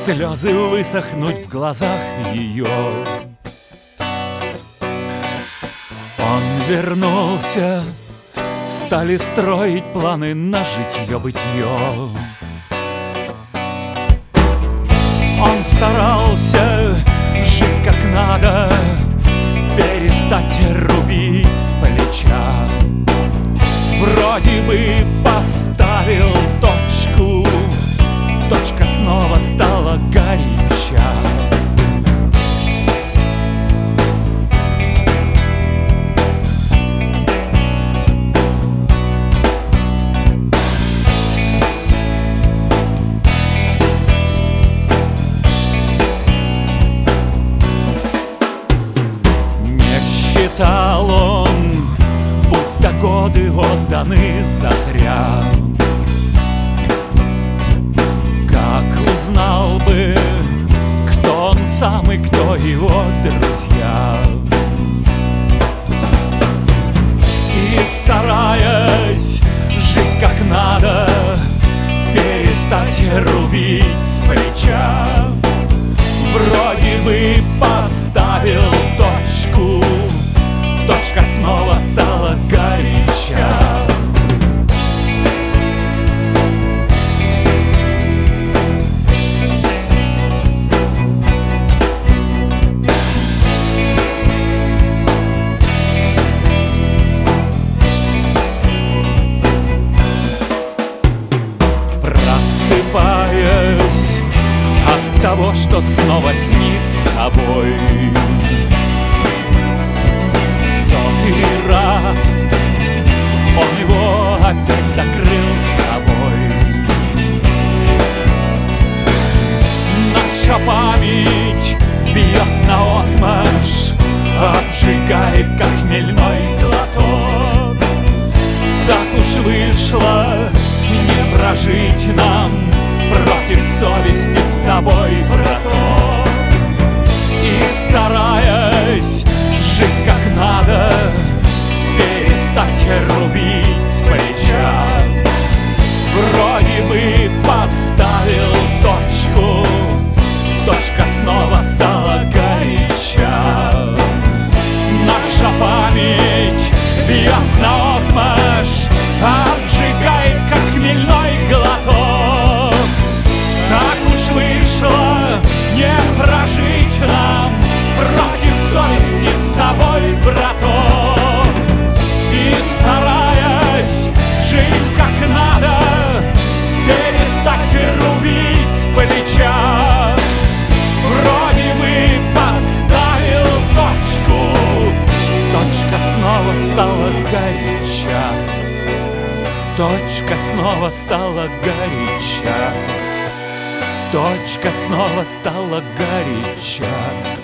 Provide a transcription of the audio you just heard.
слезы высохнуть в глазах ее. Он вернулся, стали строить планы на житье-бытье. Он старался жить как надо, перестать рубить с плеча. Вроде бы поставил точку, точка снова стала горяча. Считал он, будто годы отданы зазря. Как узнал бы, кто он сам и кто его друзья. И стараясь жить как надо, перестать рубить с плеча. Вроде бы поставил точку, точка снова стала горяча. Просыпаясь от того, что снова снит собой, сотый раз он его опять закрыл собой. Наша память бьет наотмашь, обжигает, как хмельной глоток. Так уж вышло не прожить нам против совести с тобой, браток. И стараясь жить как надо, перестать рубить с плеча. Вроде бы поставил точку, точка снова стала горяча. Наша память бьет наотмашь, обжигает, как хмельной глоток. Так уж вышло не прожить нам против совести с тобой, браток. И стараясь жить как надо, перестать рубить с плеча. Вроде бы поставил точку, точка снова стала горяча. Точка снова стала горяча. Точка снова стала горяча.